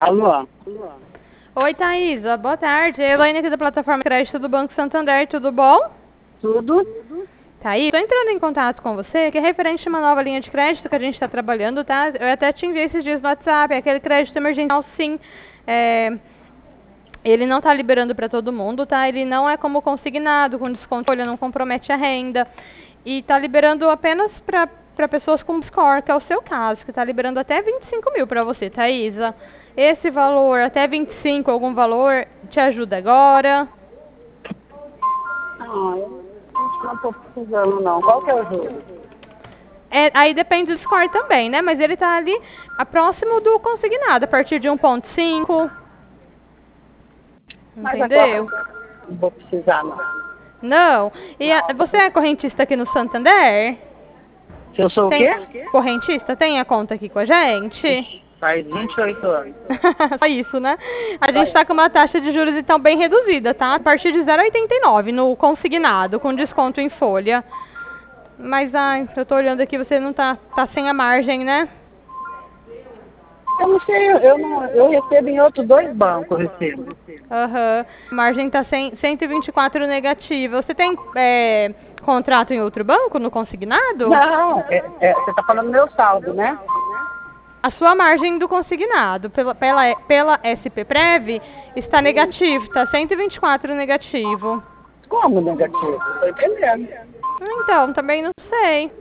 Alô? Oi, Thaisa. Boa tarde. Elaine aqui da plataforma Crédito do Banco Santander. Tudo bom? Tudo? Thaisa, estou entrando em contato com você, que é referente a uma nova linha de crédito que a gente está trabalhando, tá? Eu até te enviei esses dias no WhatsApp, é aquele crédito emergencial, sim. Ele não está liberando para todo mundo, tá? Ele não é como consignado, com desconto, ele não compromete a renda. E está liberando apenas para pessoas com score, que é o seu caso, que está liberando até 25 mil para você, Thaisa. Esse valor, até 25, algum valor, te ajuda agora? Eu não estou precisando, não. Qual que é o jogo? Aí depende do score também, né? Mas ele está ali próximo do consignado, a partir de 1,5. Entendeu? Não vou precisar, não. Não. E você é correntista aqui no Santander? Se eu sou o quê? Correntista? Tem a conta aqui com a gente? Faz 28 anos. Só isso, né? A gente está com uma taxa de juros então bem reduzida, tá? A partir de 0,89 no consignado, com desconto em folha. Mas, eu tô olhando aqui, você não tá sem a margem, né? Eu não sei, eu recebo em outros 2 bancos, eu recebo. Aham. A margem tá 124 negativa. Você tem contrato em outro banco, no consignado? Não, você está falando do meu saldo, né? A sua margem do consignado, pela SP Prev, está negativo, está 124 negativo. Como negativo? Estou entendendo. Então, também não sei.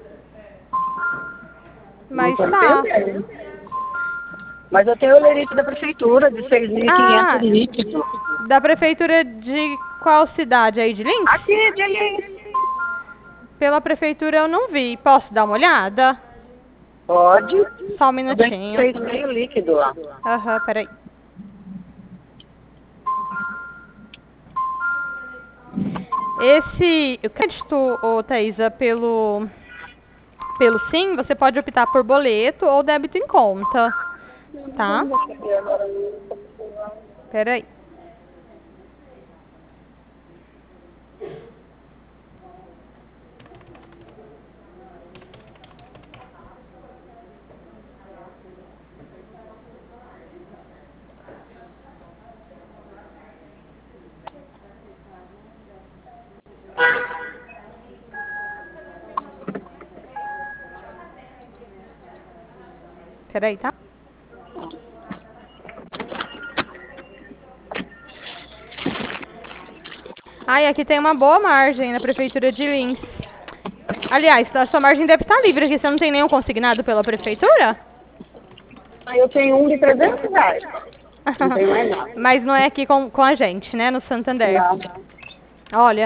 Mas Não tô tá. entendendo. Mas eu tenho o lerite da prefeitura, de 6.500 líquido. Da prefeitura de qual cidade aí, de Lins? Aqui, de Lins. Pela prefeitura eu não vi. Posso dar uma olhada? Pode. Só um minutinho. 6.000 líquido lá. Aham, peraí. O crédito, Thaisa, pelo SIM, você pode optar por boleto ou débito em conta, tá? Peraí. Peraí, tá? Aqui tem uma boa margem na prefeitura de Lins. Aliás, a sua margem deve estar livre aqui. Você não tem nenhum consignado pela prefeitura? Eu tenho um de 300 reais. Não tenho mais nada. Mas não é aqui com a gente, né? No Santander. Não. Olha,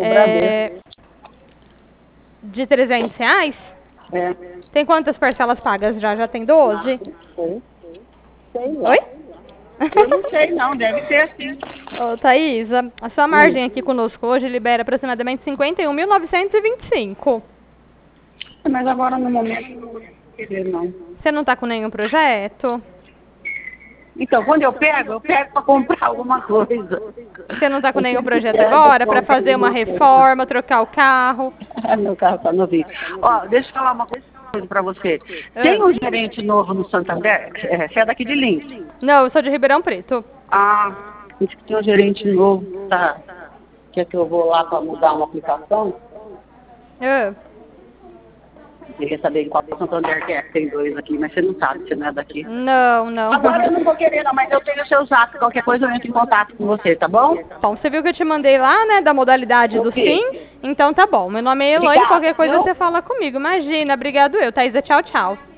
de 300 reais? É. Tem quantas parcelas pagas já? Já tem 12? Sei lá. Oi? Eu não sei não, deve ser assim. Ô, Thaisa, a sua margem aqui conosco hoje libera aproximadamente 51.925. Mas agora no momento não vou querer não. Você não tá com nenhum projeto? Então, quando eu pego para comprar alguma coisa. Você não tá com nenhum projeto agora para fazer uma reforma, trocar o carro? Meu carro tá novinho. Ó, deixa eu falar uma coisa para você. Tem um gerente novo no Santander? Você é daqui de Lins? Não, eu sou de Ribeirão Preto. Diz que tem um gerente novo, tá? Quer que eu vou lá para mudar uma aplicação? Queria saber qual Santander que é, tem 2 aqui, mas você não sabe, você não é daqui. Não. Agora eu não vou querer não, mas eu tenho o seu zap, qualquer coisa eu entro em contato com você, tá bom? Bom, você viu que eu te mandei lá, né, da modalidade do SIM? Então tá bom, meu nome é Elaine, Obrigada, qualquer coisa viu? você fala comigo, imagina, obrigado eu, Thaisa, tchau, tchau.